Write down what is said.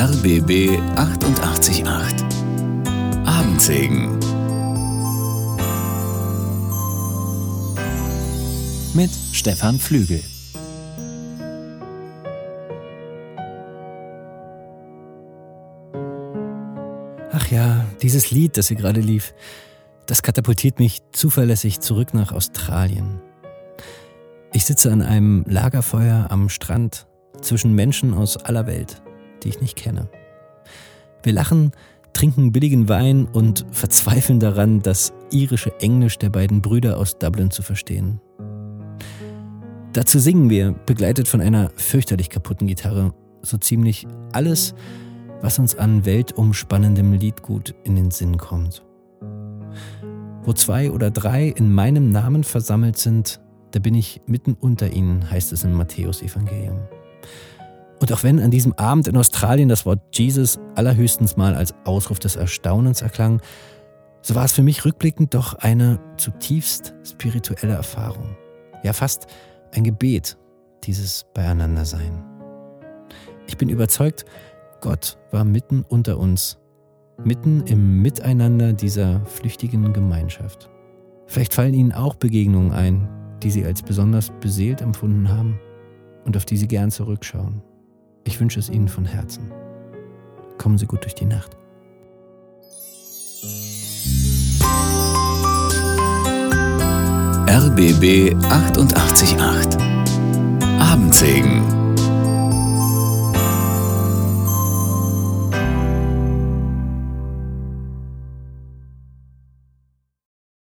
RBB 888 Abendsegen mit Stefan Flügel. Ach ja, dieses Lied, das hier gerade lief, das katapultiert mich zuverlässig zurück nach Australien. Ich sitze an einem Lagerfeuer am Strand zwischen Menschen aus aller Welt, die ich nicht kenne. Wir lachen, trinken billigen Wein und verzweifeln daran, das irische Englisch der beiden Brüder aus Dublin zu verstehen. Dazu singen wir, begleitet von einer fürchterlich kaputten Gitarre, so ziemlich alles, was uns an weltumspannendem Liedgut in den Sinn kommt. Wo 2 oder 3 in meinem Namen versammelt sind, da bin ich mitten unter ihnen, heißt es im Matthäus-Evangelium. Und auch wenn an diesem Abend in Australien das Wort Jesus allerhöchstens mal als Ausruf des Erstaunens erklang, so war es für mich rückblickend doch eine zutiefst spirituelle Erfahrung. Ja, fast ein Gebet, dieses Beieinandersein. Ich bin überzeugt, Gott war mitten unter uns, mitten im Miteinander dieser flüchtigen Gemeinschaft. Vielleicht fallen Ihnen auch Begegnungen ein, die Sie als besonders beseelt empfunden haben und auf die Sie gern zurückschauen. Ich wünsche es Ihnen von Herzen. Kommen Sie gut durch die Nacht. RBB 888 Abendsegen